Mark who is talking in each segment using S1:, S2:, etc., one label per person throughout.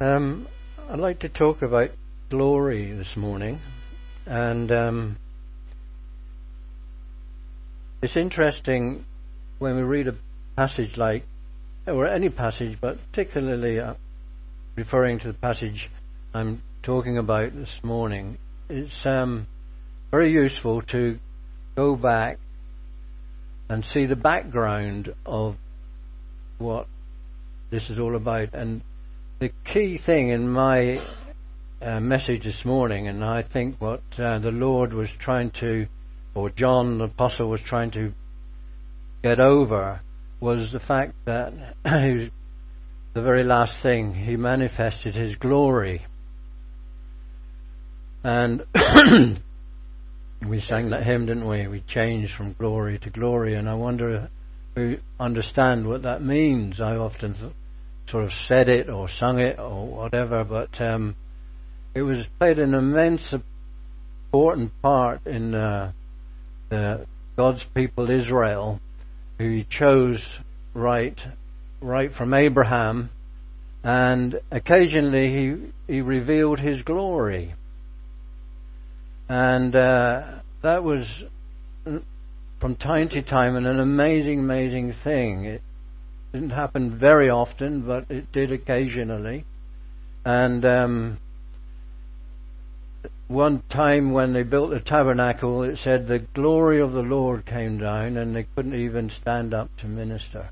S1: I'd like to talk about glory this morning, and it's interesting when we read a passage like, or any passage, but particularly referring to the passage I'm talking about this morning. It's very useful to go back and see the background of what this is all about. And the key thing in my message this morning, and I think what the Lord was trying to, or John the Apostle was trying to get over, was the fact that the very last thing, he manifested his glory. And we sang that hymn, didn't we? We changed from glory to glory, and I wonder if we understand what that means. I often sort of said it or sung it or whatever, but it was played an immense important part in God's people Israel, who he chose right from Abraham, and occasionally he revealed his glory. And that was from time to time an amazing thing. It didn't happen very often, but it did occasionally. And one time when they built the tabernacle, it said the glory of the Lord came down, and they couldn't even stand up to minister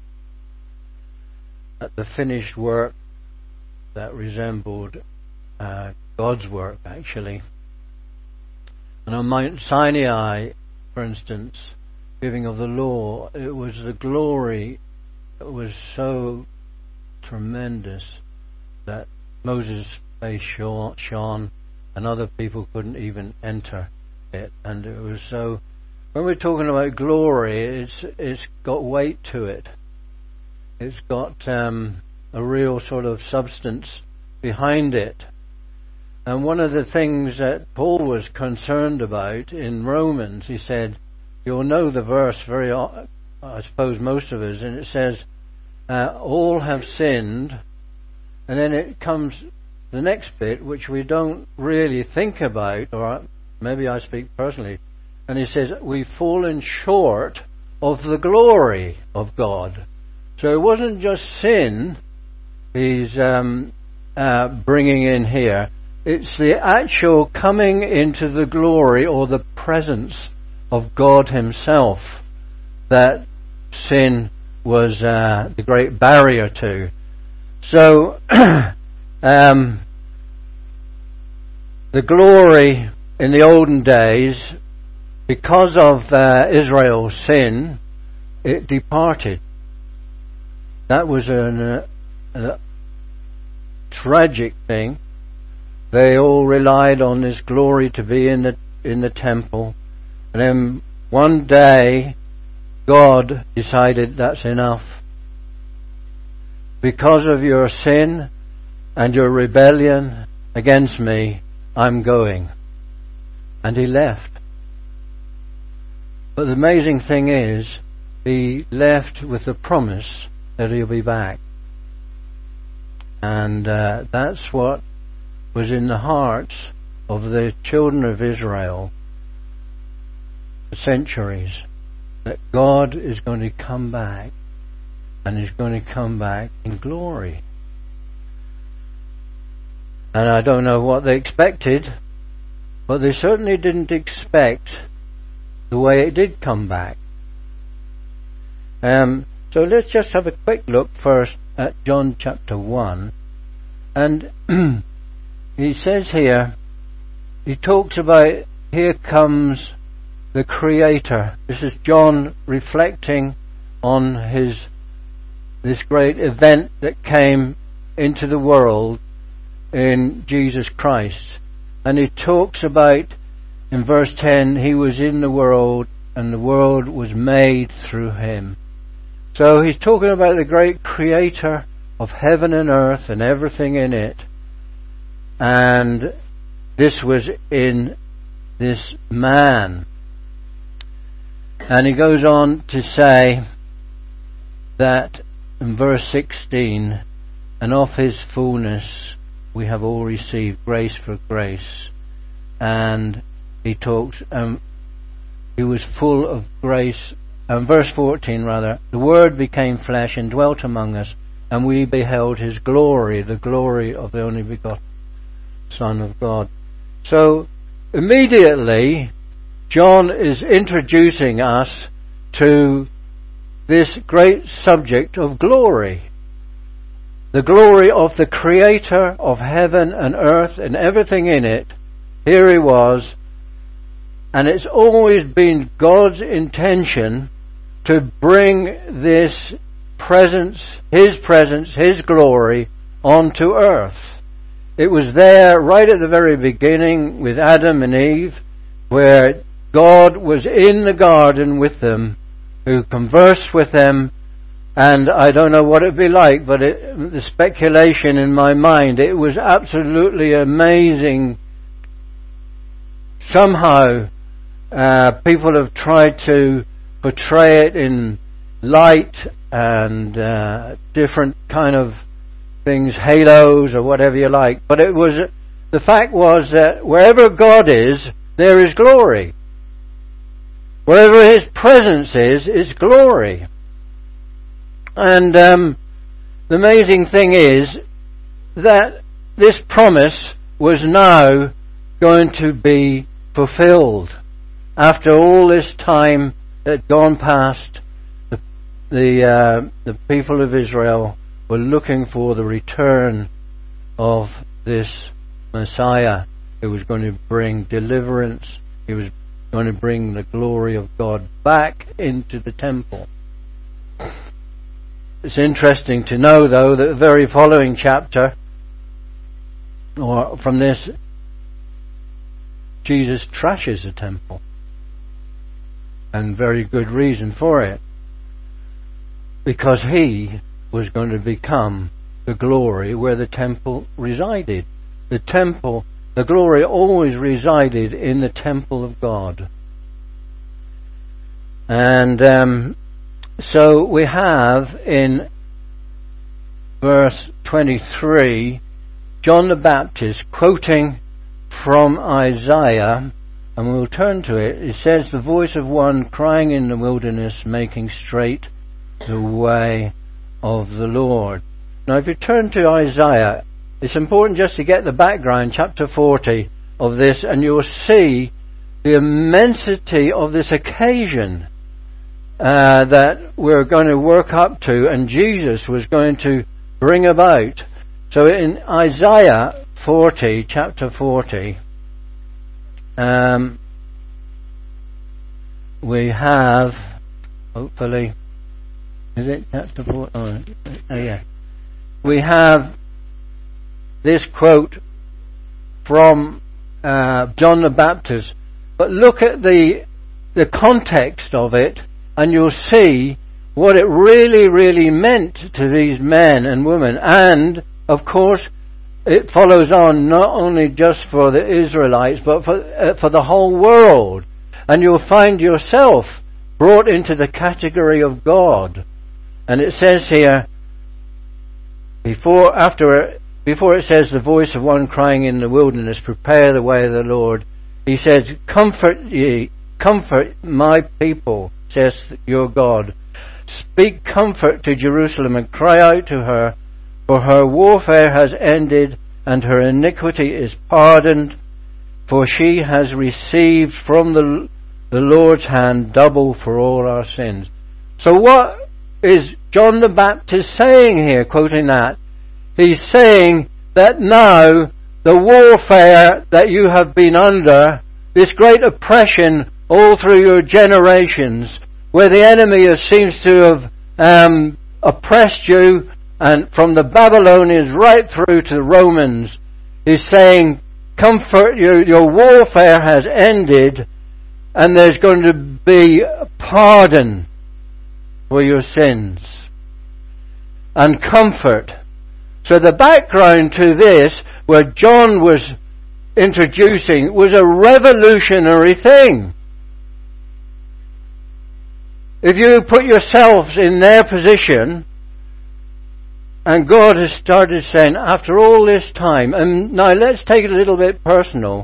S1: at the finished work that resembled God's work, actually. And on Mount Sinai, for instance, giving of the law, it was the glory that was so tremendous that Moses' face shone, and other people couldn't even enter it. And it was so. When we're talking about glory, it's got weight to it. It's got a real sort of substance behind it. And one of the things that Paul was concerned about in Romans, he said, you'll know the verse I suppose most of us, and it says, all have sinned, and then it comes the next bit, which we don't really think about, or maybe I speak personally, and he says, we've fallen short of the glory of God. So it wasn't just sin he's bringing in here. It's the actual coming into the glory or the presence of God himself that sin was the great barrier to. So the glory in the olden days, because of Israel's sin, it departed. That was a tragic thing. They all relied on this glory to be in the temple, and then one day God decided that's enough. Because of your sin and your rebellion against me, I'm going. And he left. But the amazing thing is, he left with the promise that he'll be back. And that's what was in the hearts of the children of Israel for centuries, that God is going to come back, and He's going to come back in glory. And I don't know what they expected, but they certainly didn't expect the way it did come back. So let's just have a quick look first at John chapter 1. And he says here, he talks about, here comes the Creator. This is John reflecting on this great event that came into the world in Jesus Christ. And he talks about, in verse 10, he was in the world, and the world was made through him. So he's talking about the great Creator of heaven and earth and everything in it. And this was in this man. And he goes on to say that in verse 16, and of his fullness we have all received grace for grace. And he talks, he was full of grace. Verse 14 rather, the Word became flesh and dwelt among us, and we beheld his glory, the glory of the only begotten Son of God. So immediately John is introducing us to this great subject of glory. The glory of the Creator of heaven and earth and everything in it. Here he was, and it's always been God's intention to bring this presence, His glory, onto earth. It was there right at the very beginning with Adam and Eve, where God was in the garden with them, who conversed with them, and I don't know what it'd be like, but the speculation in my mind, it was absolutely amazing. Somehow, people have tried to portray it in light and different kind of things, halos or whatever you like. But the fact was that wherever God is, there is glory. Wherever His presence is glory. And the amazing thing is that this promise was now going to be fulfilled. After all this time that had gone past, the people of Israel were looking for the return of this Messiah who was going to bring deliverance. He was going to bring the glory of God back into the temple. It's interesting to know, though, that the very following chapter, or from this, Jesus trashes the temple. And very good reason for it. Because He was going to become the glory where the temple resided. The temple, the glory always resided in the temple of God. And so we have in verse 23 John the Baptist quoting from Isaiah, and we'll turn to it. It says, the voice of one crying in the wilderness, making straight the way of the Lord. Now if you turn to Isaiah, it's important just to get the background, chapter 40 of this, and you'll see the immensity of this occasion that we're going to work up to, and Jesus was going to bring about. So in Isaiah 40, chapter 40, we have, hopefully, is it chapter 40? Oh yeah. We have this quote from John the Baptist, but look at the context of it, and you'll see what it really, really meant to these men and women. And, of course, it follows on not only just for the Israelites, but for the whole world. And you'll find yourself brought into the category of God. And it says here, before it says the voice of one crying in the wilderness, prepare the way of the Lord, He says, comfort my people, says your God. Speak comfort to Jerusalem and cry out to her, for her warfare has ended and her iniquity is pardoned, for she has received from the Lord's hand double for all our sins. So what is John the Baptist saying here, quoting that? He's saying that now the warfare that you have been under, this great oppression all through your generations, where the enemy seems to have oppressed you, and from the Babylonians right through to the Romans, is saying, comfort, your warfare has ended, and there's going to be pardon for your sins. And comfort. So the background to this, where John was introducing, was a revolutionary thing. If you put yourselves in their position, And God has started saying, after all this time, and now let's take it a little bit personal.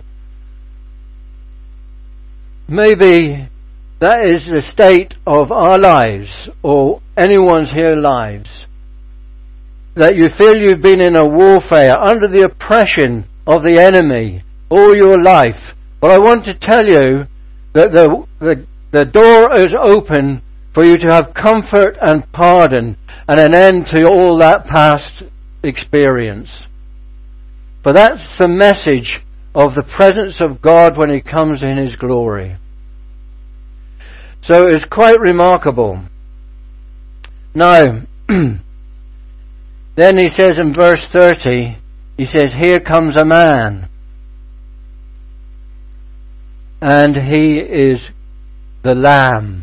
S1: Maybe that is the state of our lives, or anyone's here lives. That you feel you've been in a warfare, under the oppression of the enemy all your life. But I want to tell you that the door is open for you to have comfort and pardon and an end to all that past experience. For that's the message of the presence of God when He comes in His glory. So it's quite remarkable. Now, then He says in verse 30, He says, here comes a man. And he is the Lamb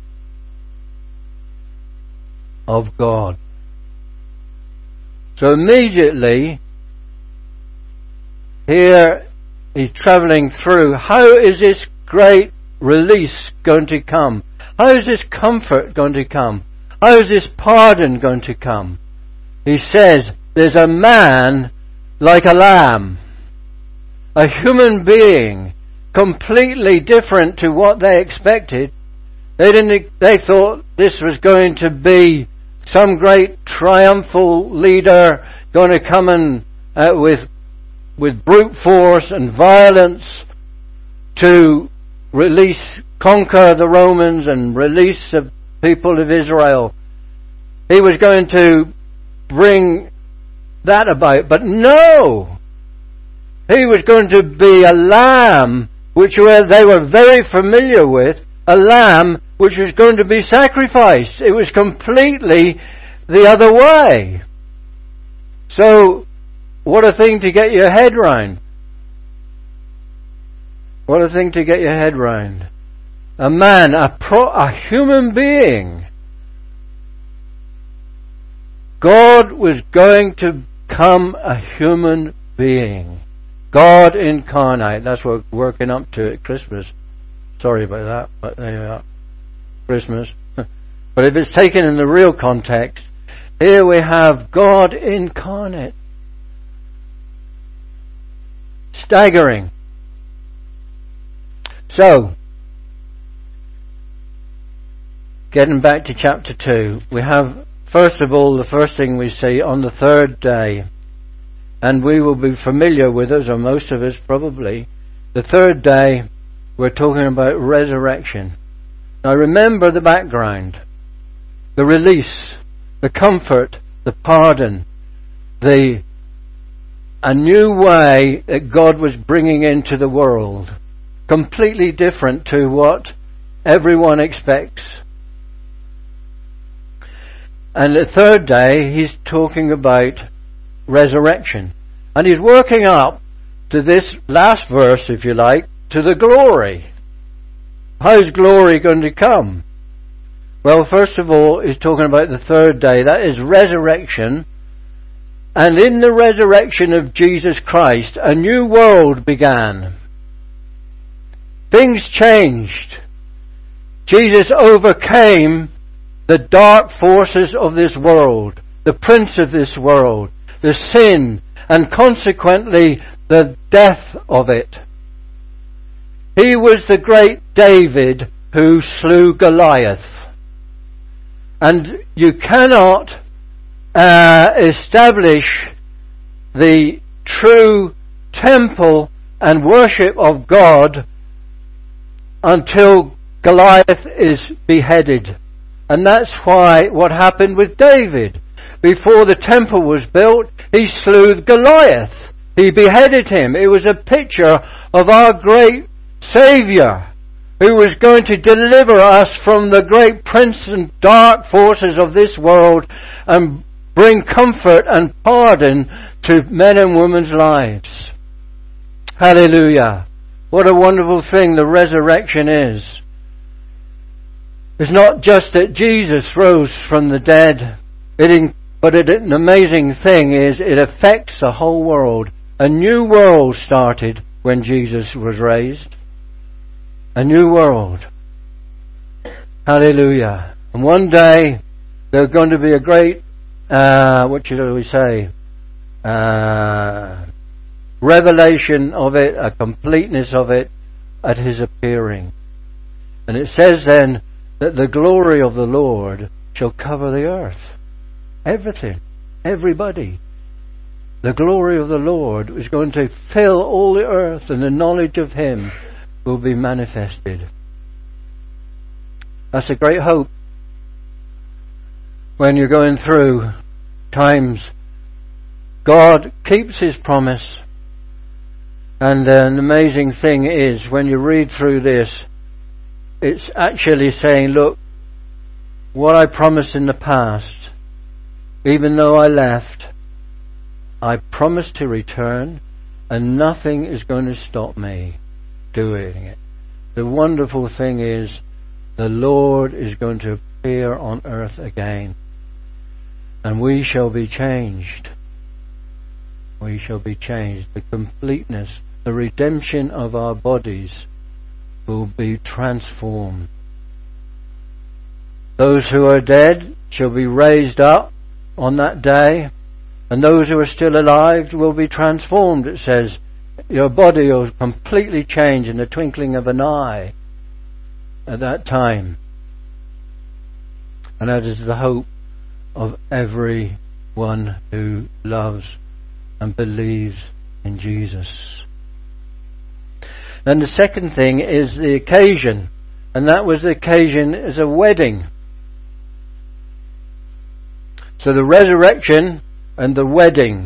S1: of God. So immediately, here he's travelling through. How is this great release going to come? How is this comfort going to come? How is this pardon going to come? He says, there's a man like a lamb. A human being, completely different to what they expected. They thought this was going to be some great triumphal leader going to come and with brute force and violence to conquer the Romans and release the people of Israel. He was going to bring that about, but no! He was going to be a lamb which they were very familiar with, a lamb which was going to be sacrificed. It was completely the other way. So, what a thing to get your head round. What a thing to get your head round. A man, a human being. God was going to become a human being. God incarnate. That's what we're working up to at Christmas. Sorry about that, but there you are. Christmas. But if it's taken in the real context, here we have God incarnate. Staggering. So, getting back to chapter 2, we have, first of all, the first thing we see on the third day, and we will be familiar with us, or most of us probably, the third day, we're talking about resurrection. Now remember the background, the release, the comfort, the pardon, a new way that God was bringing into the world, completely different to what everyone expects. And the third day, he's talking about resurrection. And he's working up to this last verse, if you like, to the glory. How's glory going to come? Well, first of all, he's talking about the third day. That is resurrection. And in the resurrection of Jesus Christ, a new world began. Things changed. Jesus overcame the dark forces of this world, the prince of this world, the sin, and consequently the death of it. He was the great David who slew Goliath. And you cannot establish the true temple and worship of God until Goliath is beheaded. And that's why what happened with David. Before the temple was built, he slew Goliath. He beheaded him. It was a picture of our great Saviour, who was going to deliver us from the great prince and dark forces of this world and bring comfort and pardon to men and women's lives. Hallelujah. What a wonderful thing the resurrection is. It's not just that Jesus rose from the dead, but an amazing thing is it affects the whole world. A new world started when Jesus was raised. A new world. Hallelujah. And one day there's going to be a great what should we say? Revelation of it, a completeness of it at His appearing. And it says then that the glory of the Lord shall cover the earth. Everything. Everybody. The glory of the Lord is going to fill all the earth, and the knowledge of Him will be manifested. That's a great hope. When you're going through times, God keeps His promise. And an amazing thing is, when you read through this, it's actually saying, look, what I promised in the past, even though I left, I promised to return, and nothing is going to stop me doing it. The wonderful thing is, the Lord is going to appear on earth again, and we shall be changed. We shall be changed. The completeness, the redemption of our bodies will be transformed. Those who are dead shall be raised up on that day, and those who are still alive will be transformed. It says, your body will completely change in the twinkling of an eye at that time. And that is the hope of everyone who loves and believes in Jesus. Then the second thing is the occasion, and that was the occasion is a wedding. So the resurrection and the wedding,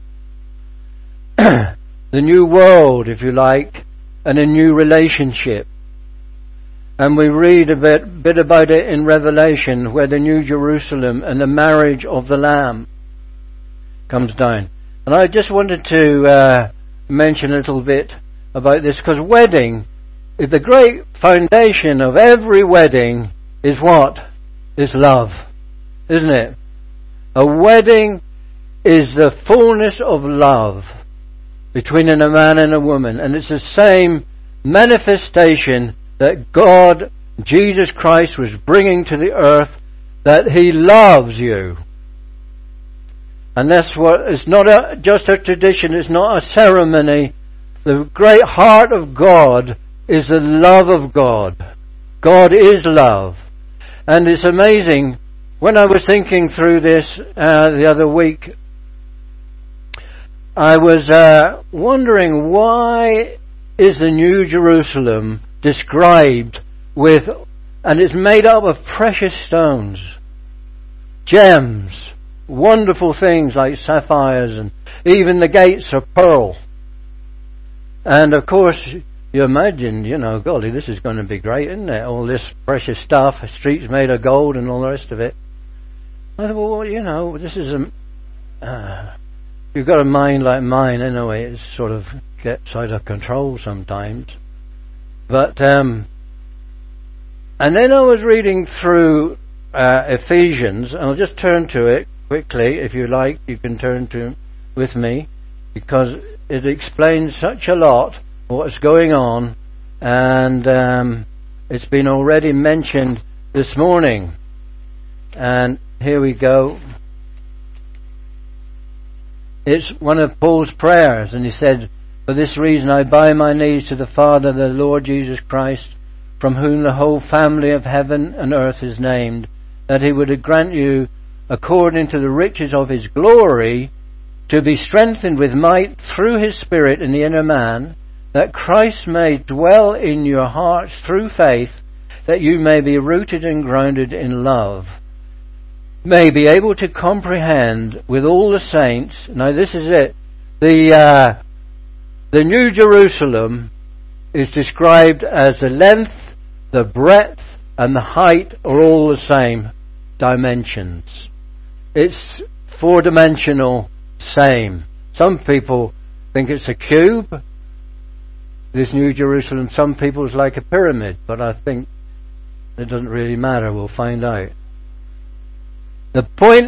S1: the new world, if you like, and a new relationship. And we read a bit about it in Revelation, where the New Jerusalem and the marriage of the Lamb comes down. And I just wanted to mention a little bit about this, because wedding, the great foundation of every wedding is what? Is love, isn't it? A wedding is the fullness of love between a man and a woman, and it's the same manifestation that God, Jesus Christ, was bringing to the earth, that He loves you. And that's what, it's not just a tradition, it's not a ceremony. The great heart of God is the love of God. God is love. And it's amazing, when I was thinking through this the other week, I was wondering, why is the New Jerusalem described with, and it's made up of precious stones, gems, wonderful things like sapphires, and even the gates are pearl. And of course, you imagine, golly, this is going to be great, isn't it? All this precious stuff, streets made of gold and all the rest of it. I thought, well, this is you've got a mind like mine, anyway, it sort of gets out of control sometimes. But, and then I was reading through Ephesians, and I'll just turn to it quickly. If you like, you can turn to it with me, because it explains such a lot what's going on, and it's been already mentioned this morning. And here we go. It's one of Paul's prayers, and he said, "For this reason I bow my knees to the Father, the Lord Jesus Christ, from whom the whole family of heaven and earth is named, that He would grant you, according to the riches of His glory, to be strengthened with might through His Spirit in the inner man, that Christ may dwell in your hearts through faith, that you may be rooted and grounded in love, may be able to comprehend with all the saints." Now this is it. The New Jerusalem is described as the length, the breadth, and the height are all the same dimensions. It's four-dimensional, same. Some people think it's a cube, this New Jerusalem. Some people it's like a pyramid, but I think it doesn't really matter. We'll find out. The point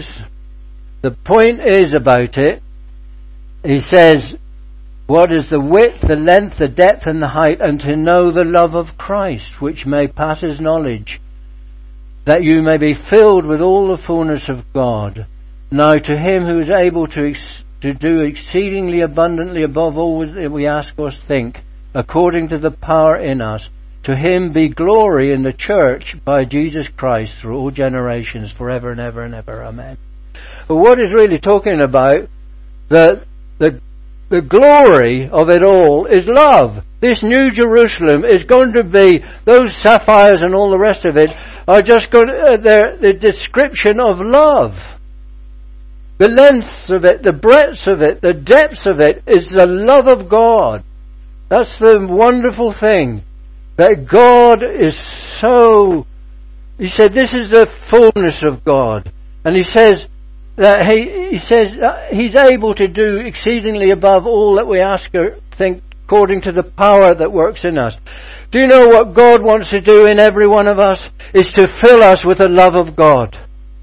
S1: is about it, he says, what is the width, the length, the depth, and the height, and to know the love of Christ, which may passes knowledge, that you may be filled with all the fullness of God. Now to Him who is able to do exceedingly abundantly above all that we ask or think, according to the power in us, to Him be glory in the church by Jesus Christ through all generations, forever and ever and ever. Amen. But what is really talking about, the glory of it all is love. This New Jerusalem is going to be, those sapphires and all the rest of it are just going to, they're the description of love. The length of it, the breadth of it, the depths of it is the love of God. That's the wonderful thing. That God is so... He said this is the fullness of God. And He says that He's able to do exceedingly above all that we ask or think, according to the power that works in us. Do you know what God wants to do in every one of us? Is to fill us with the love of God.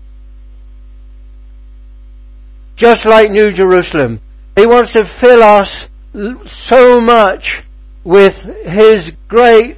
S1: Just like New Jerusalem. He wants to fill us so much with His great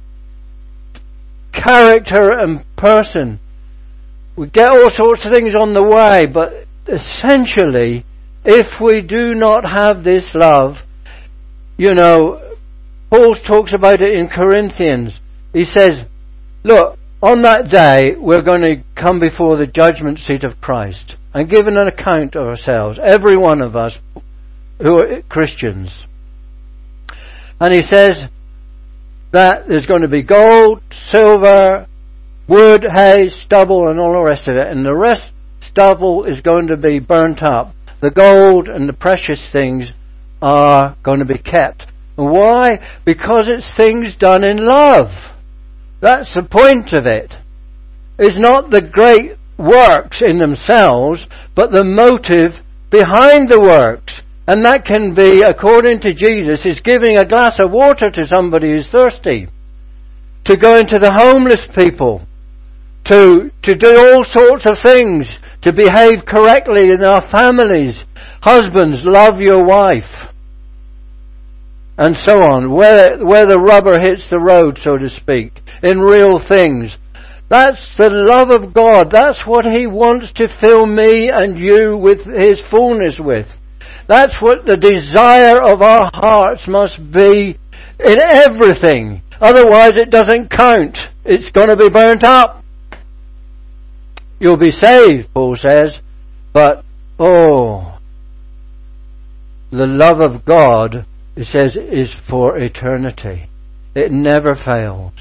S1: character and person. We get all sorts of things on the way, but essentially, if we do not have this love, you know, Paul talks about it in Corinthians. He says, look, on that day, we're going to come before the judgment seat of Christ and give an account of ourselves, every one of us who are Christians. And he says that there's going to be gold, silver, wood, hay, stubble, and all the rest of it. And the rest, stubble, is going to be burnt up. The gold and the precious things are going to be kept. And why? Because it's things done in love. That's the point of it. It's not the great works in themselves, but the motive behind the works. And that can be, according to Jesus, is giving a glass of water to somebody who's thirsty. To go into the homeless people. To do all sorts of things. To behave correctly in our families. Husbands, love your wife. And so on. Where the rubber hits the road, so to speak. In real things. That's the love of God. That's what He wants to fill me and you with His fullness with. That's what the desire of our hearts must be in everything. Otherwise it doesn't count. It's going to be burnt up. You'll be saved, Paul says. But, the love of God, it says, is for eternity. It never fails.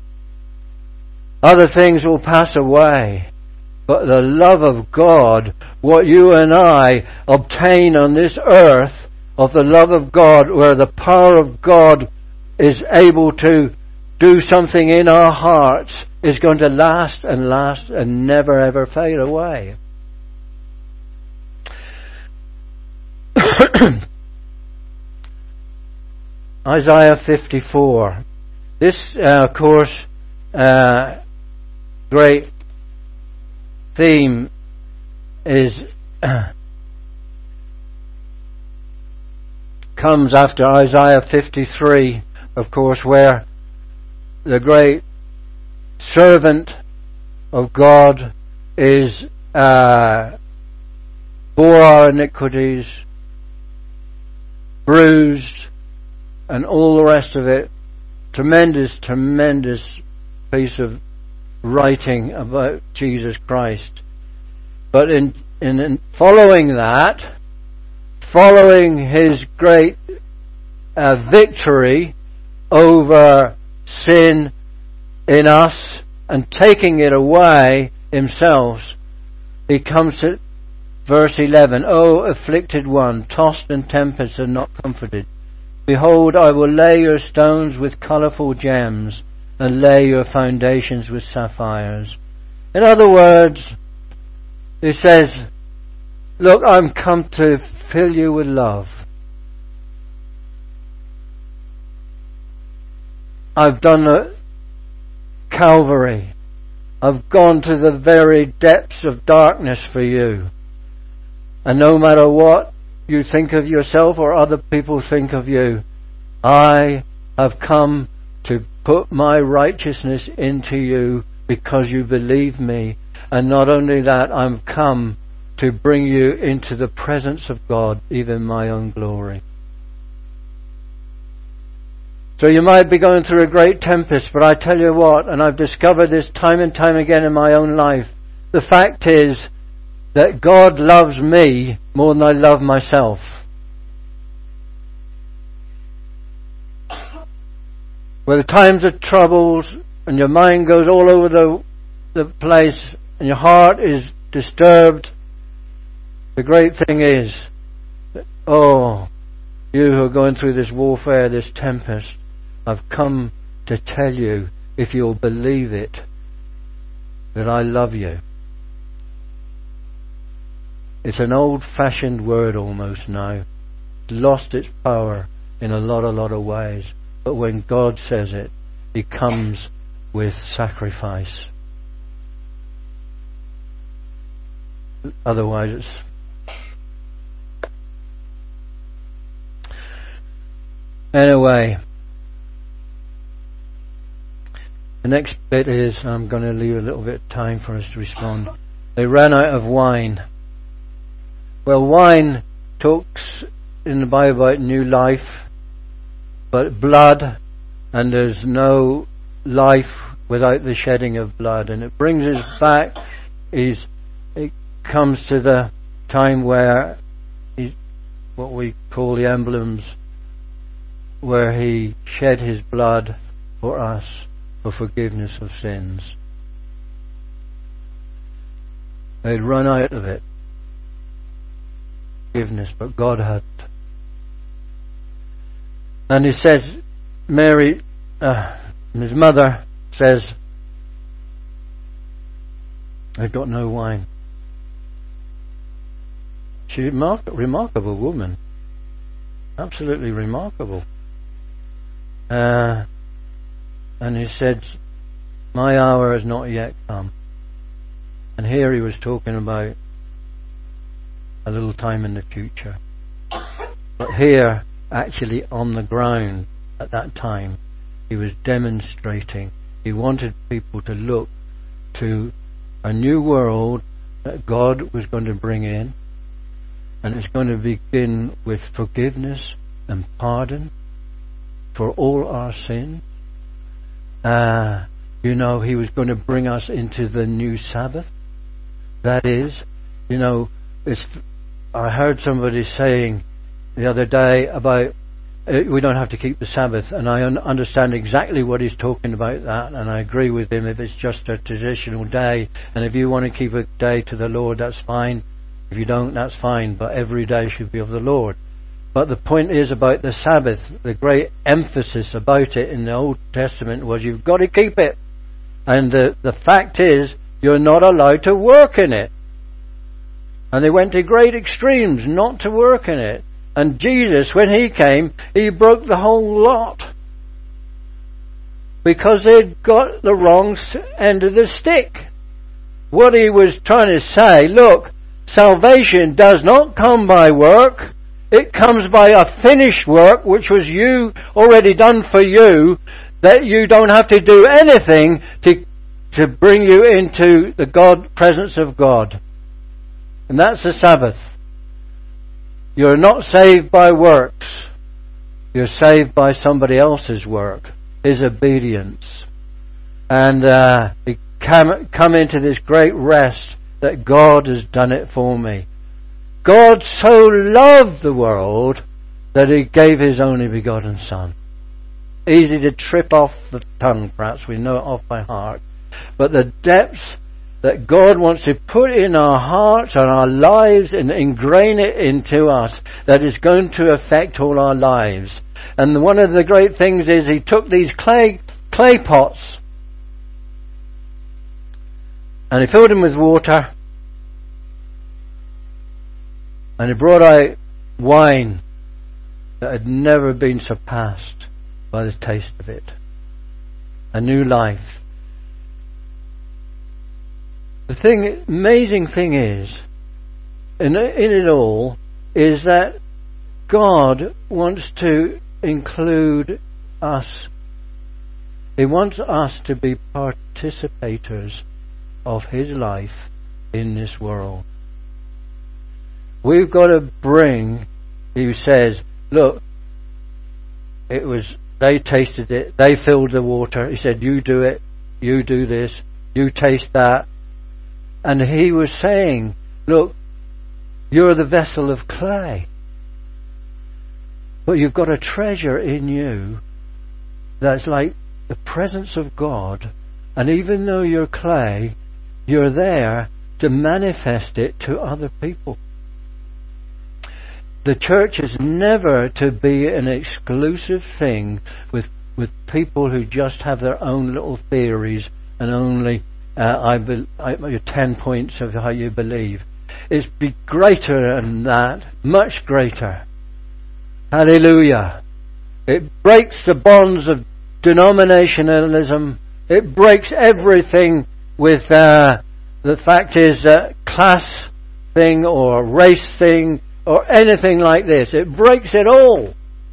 S1: Other things will pass away. But the love of God, what you and I obtain on this earth, of the love of God, where the power of God is able to do something in our hearts, is going to last and never ever fade away. Isaiah 54. This, of course, great theme is comes after Isaiah 53, of course, where the great servant of God is bore our iniquities, bruised, and all the rest of it. Tremendous piece of writing about Jesus Christ. But in following that, following His great victory over sin in us and taking it away Himself, He comes to verse 11. O afflicted one, tossed in tempest and not comforted. Behold, I will lay your stones with colourful gems and lay your foundations with sapphires. In other words, He says, look, I'm come to fill you with love. I've done a Calvary. I've gone to the very depths of darkness for you. And no matter what you think of yourself or other people think of you, I have come to put my righteousness into you because you believe me. And not only that, I'm come to bring you into the presence of God, even my own glory. So you might be going through a great tempest, but I tell you what, and I've discovered this time and time again in my own life, the fact is that God loves me more than I love myself. Where the times of troubles and your mind goes all over the place and your heart is disturbed, the great thing is that, you who are going through this warfare, this tempest, I've come to tell you, if you'll believe it, that I love you. It's an old-fashioned word almost now. It's lost its power in a lot of ways. But when God says it, He comes with sacrifice. Otherwise it's... Anyway, the next bit is, I'm going to leave a little bit of time for us to respond. They ran out of wine. Well, wine talks in the Bible about new life, but blood, and there's no life without the shedding of blood. And it brings us back, it comes to the time where what we call the emblems, where He shed His blood for us, for forgiveness of sins. They'd run out of it, forgiveness, but God hadn't. And He says, Mary, his mother says, I've got no wine. She's a remarkable woman. Absolutely remarkable. And He said, my hour has not yet come. And here He was talking about a little time in the future. But here, actually on the ground at that time, He was demonstrating. He wanted people to look to a new world that God was going to bring in, and it's going to begin with forgiveness and pardon for all our sins. He was going to bring us into the new Sabbath. That is, I heard somebody saying the other day about we don't have to keep the Sabbath, and I understand exactly what he's talking about that, and I agree with him. If it's just a traditional day, and if you want to keep a day to the Lord, that's fine. If you don't, that's fine, but every day should be of the Lord. But the point is about the Sabbath, the great emphasis about it in the Old Testament was you've got to keep it. And the fact is, you're not allowed to work in it. And they went to great extremes not to work in it. And Jesus, when He came, He broke the whole lot. Because they'd got the wrong end of the stick. What He was trying to say, look, salvation does not come by work. It comes by a finished work, which was you already done for you, that you don't have to do anything to bring you into the presence of God. And that's the Sabbath. You're not saved by works. You're saved by somebody else's work, His obedience. And you come into this great rest that God has done it for me. God so loved the world that He gave His only begotten Son. Easy to trip off the tongue, perhaps we know it off by heart. But the depths that God wants to put in our hearts and our lives and ingrain it into us, that is going to affect all our lives. And one of the great things is He took these clay pots and He filled them with water, and He brought out wine that had never been surpassed by the taste of it. A new life. The amazing thing is, in it all, is that God wants to include us. He wants us to be participators of His life in this world. We've got to bring, he says, look, they tasted it, they filled the water. He said, you do it, you do this, you taste that. And he was saying, look, you're the vessel of clay. But you've got a treasure in you that's like the presence of God. And even though you're clay, you're there to manifest it to other people. The church is never to be an exclusive thing with people who just have their own little theories and only 10 points of how you believe. It's be greater than that, much greater. Hallelujah. It breaks the bonds of denominationalism. It breaks everything with the fact is class thing or race thing or anything like this. It breaks it all.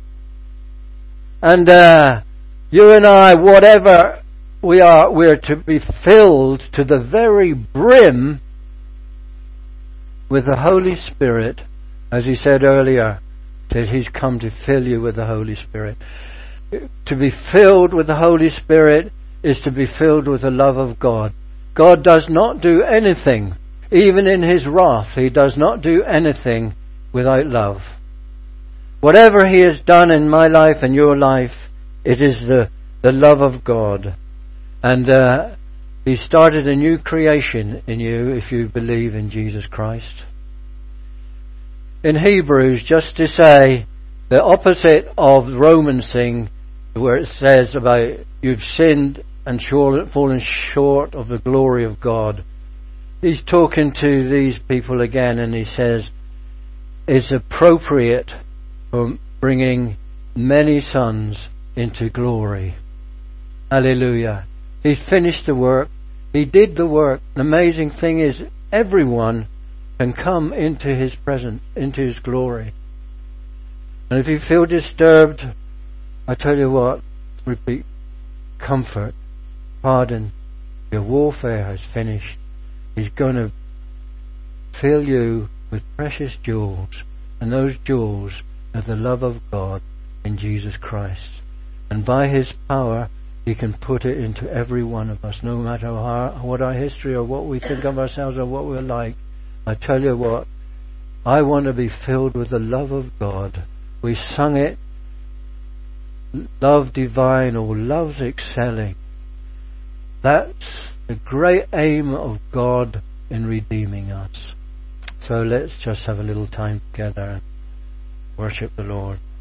S1: And you and I, whatever we are, we're to be filled to the very brim with the Holy Spirit, as he said earlier, that he's come to fill you with the Holy Spirit. To be filled with the Holy Spirit is to be filled with the love of God. God does not do anything, even in his wrath, he does not do anything without love. Whatever he has done in my life and your life, it is the love of God. And he started a new creation in you if you believe in Jesus Christ. In Hebrews, just to say the opposite of the Romans thing, where it says about you've sinned and fallen short of the glory of God. He's talking to these people again, and he says it's appropriate for bringing many sons into glory. Hallelujah. He's finished the work. He did the work. The amazing thing is everyone can come into his presence, into his glory. And if you feel disturbed, I tell you what, repeat, comfort, pardon, your warfare has finished. He's going to fill you with precious jewels, and those jewels are the love of God in Jesus Christ. And by his power, he can put it into every one of us, no matter what our history or what we think of ourselves or what we're like. I tell you what, I want to be filled with the love of God. We sung it, love divine or love's excelling. That's the great aim of God in redeeming us. So let's just have a little time together and worship the Lord.